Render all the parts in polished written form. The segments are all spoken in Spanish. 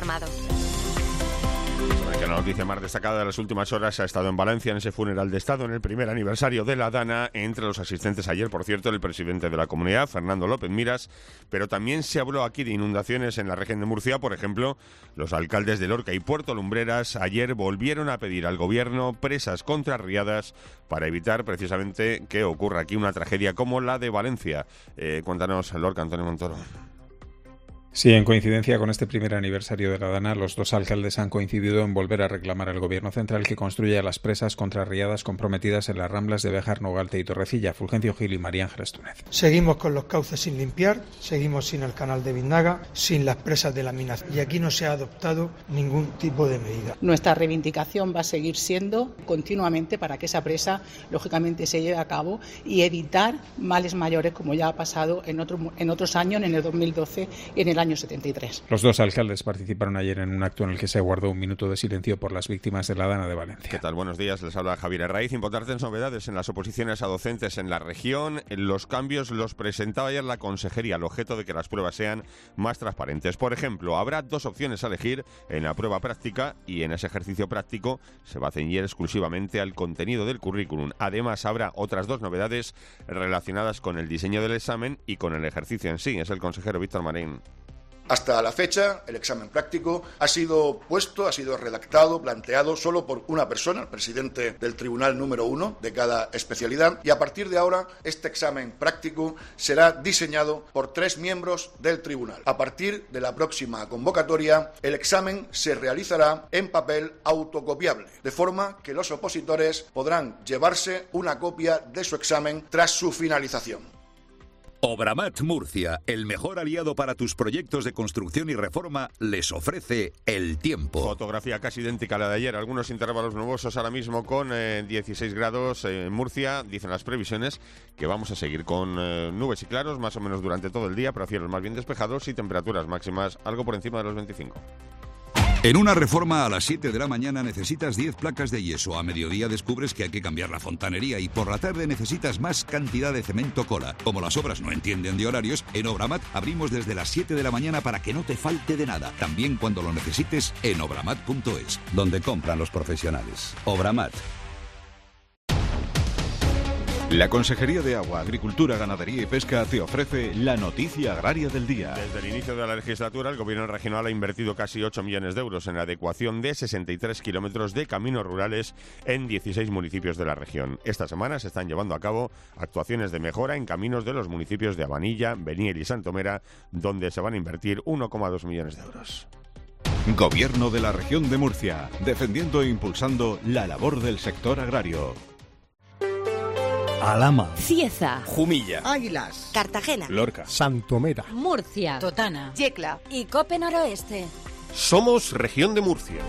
informado. Que la noticia más destacada de las últimas horas ha estado en Valencia, en ese funeral de Estado, en el primer aniversario de la Dana. Entre los asistentes ayer, por cierto, el presidente de la comunidad, Fernando López Miras, pero también se habló aquí de inundaciones en la región de Murcia. Por ejemplo, los alcaldes de Lorca y Puerto Lumbreras ayer volvieron a pedir al gobierno presas contrarriadas para evitar precisamente que ocurra aquí una tragedia como la de Valencia. Cuéntanos, Lorca, Antonio Montoro. Sí, en coincidencia con este primer aniversario de la Dana, los dos alcaldes han coincidido en volver a reclamar al Gobierno central que construya las presas contrarriadas comprometidas en las ramblas de Béjar, Nogalte y Torrecilla. Fulgencio Gil y María Ángeles Túnez. Seguimos con los cauces sin limpiar, seguimos sin el canal de Biznaga, sin las presas de la mina, y aquí no se ha adoptado ningún tipo de medida. Nuestra reivindicación va a seguir siendo continuamente para que esa presa, lógicamente, se lleve a cabo y evitar males mayores como ya ha pasado en otros años, en el 2012 y en el año 73. Los dos alcaldes participaron ayer en un acto en el que se guardó un minuto de silencio por las víctimas de la Dana de Valencia. ¿Qué tal? Buenos días, les habla Javier Herraiz. Importantes novedades en las oposiciones a docentes en la región. Los cambios los presentaba ayer la consejería al objeto de que las pruebas sean más transparentes. Por ejemplo, habrá dos opciones a elegir en la prueba práctica y en ese ejercicio práctico se va a ceñir exclusivamente al contenido del currículum. Además, habrá otras dos novedades relacionadas con el diseño del examen y con el ejercicio en sí. Es el consejero Víctor Marín. Hasta la fecha, el examen práctico ha sido redactado, planteado solo por una persona, el presidente del tribunal número 1 de cada especialidad, y a partir de ahora este examen práctico será diseñado por 3 miembros del tribunal. A partir de la próxima convocatoria, el examen se realizará en papel autocopiable, de forma que los opositores podrán llevarse una copia de su examen tras su finalización. Obramat Murcia, el mejor aliado para tus proyectos de construcción y reforma, les ofrece el tiempo. Fotografía casi idéntica a la de ayer, algunos intervalos nubosos ahora mismo con 16 grados en Murcia. Dicen las previsiones que vamos a seguir con nubes y claros más o menos durante todo el día, pero cielos más bien despejados y temperaturas máximas algo por encima de los 25. En una reforma a las 7 de la mañana necesitas 10 placas de yeso. A mediodía descubres que hay que cambiar la fontanería y por la tarde necesitas más cantidad de cemento cola. Como las obras no entienden de horarios, en Obramat abrimos desde las 7 de la mañana para que no te falte de nada. También cuando lo necesites en obramat.es, donde compran los profesionales. Obramat. La Consejería de Agua, Agricultura, Ganadería y Pesca te ofrece la noticia agraria del día. Desde el inicio de la legislatura, el Gobierno regional ha invertido casi 8 millones de euros en la adecuación de 63 kilómetros de caminos rurales en 16 municipios de la región. Esta semana se están llevando a cabo actuaciones de mejora en caminos de los municipios de Abanilla, Beniel y Santomera, donde se van a invertir 1,2 millones de euros. Gobierno de la región de Murcia, defendiendo e impulsando la labor del sector agrario. Alhama, Cieza, Jumilla, Águilas, Cartagena, Lorca, Santomera, Murcia, Totana, Yecla y Cope Noroeste. Somos Región de Murcia.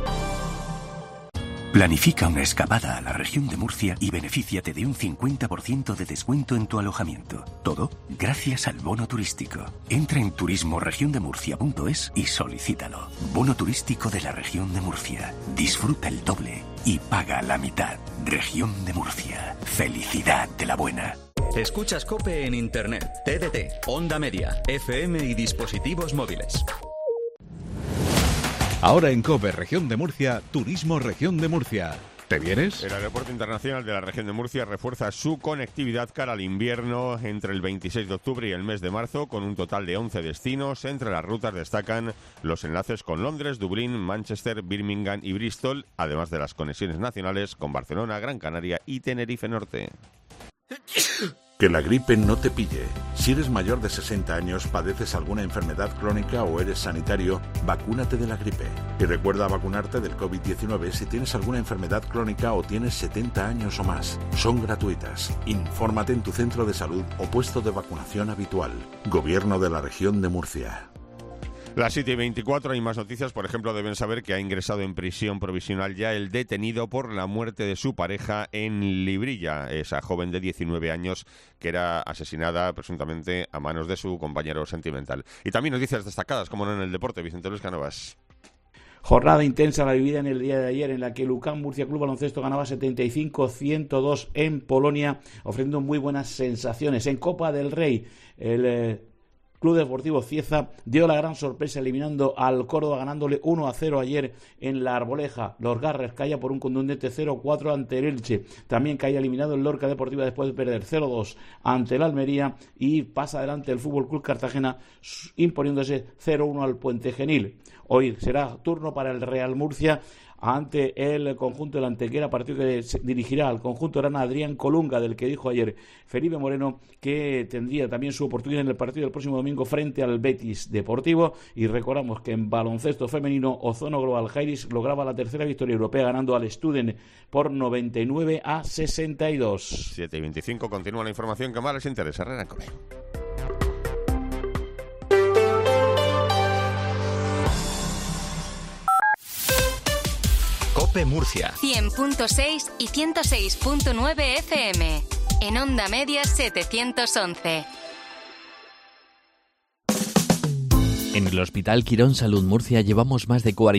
Planifica una escapada a la región de Murcia y benefíciate de un 50% de descuento en tu alojamiento. Todo gracias al bono turístico. Entra en turismoregiondemurcia.es y solicítalo. Bono turístico de la región de Murcia. Disfruta el doble y paga la mitad. Región de Murcia. Felicidad de la buena. Escuchas COPE en Internet, TDT, Onda Media, FM y dispositivos móviles. Ahora en COPE Región de Murcia, Turismo Región de Murcia. ¿Te vienes? El Aeropuerto Internacional de la Región de Murcia refuerza su conectividad cara al invierno entre el 26 de octubre y el mes de marzo, con un total de 11 destinos. Entre las rutas destacan los enlaces con Londres, Dublín, Manchester, Birmingham y Bristol, además de las conexiones nacionales con Barcelona, Gran Canaria y Tenerife Norte. Que la gripe no te pille. Si eres mayor de 60 años, padeces alguna enfermedad crónica o eres sanitario, vacúnate de la gripe. Y recuerda vacunarte del COVID-19 si tienes alguna enfermedad crónica o tienes 70 años o más. Son gratuitas. Infórmate en tu centro de salud o puesto de vacunación habitual. Gobierno de la Región de Murcia. Las 7:24 hay más noticias. Por ejemplo, deben saber que ha ingresado en prisión provisional ya el detenido por la muerte de su pareja en Librilla, esa joven de 19 años que era asesinada presuntamente a manos de su compañero sentimental. Y también noticias destacadas, como no en el deporte. Vicente Luis Cánovas. Jornada intensa la vivida en el día de ayer, en la que Lucan Murcia Club Baloncesto ganaba 75-102 en Polonia, ofreciendo muy buenas sensaciones. En Copa del Rey, el Club Deportivo Cieza dio la gran sorpresa eliminando al Córdoba, ganándole 1-0 ayer en la Arboleja. Los Garres caía por un contundente 0-4 ante el Elche. También caía eliminado el Lorca Deportiva después de perder 0-2 ante el Almería, y pasa adelante el Fútbol Club Cartagena imponiéndose 0-1 al Puente Genil. Hoy será turno para el Real Murcia ante el conjunto de la Antequera, partido que dirigirá al conjunto grana Adrián Colunga, del que dijo ayer Felipe Moreno que tendría también su oportunidad en el partido del próximo domingo frente al Betis Deportivo. Y recordamos que en baloncesto femenino Ozono Global Jairis lograba la tercera victoria europea ganando al Studen por 99-62. 7:25, continúa la información que más les interesa. Herrera Cope. Cope Murcia 100.6 y 106.9 FM. En Onda Media 711. En el Hospital Quirón Salud Murcia llevamos más de 40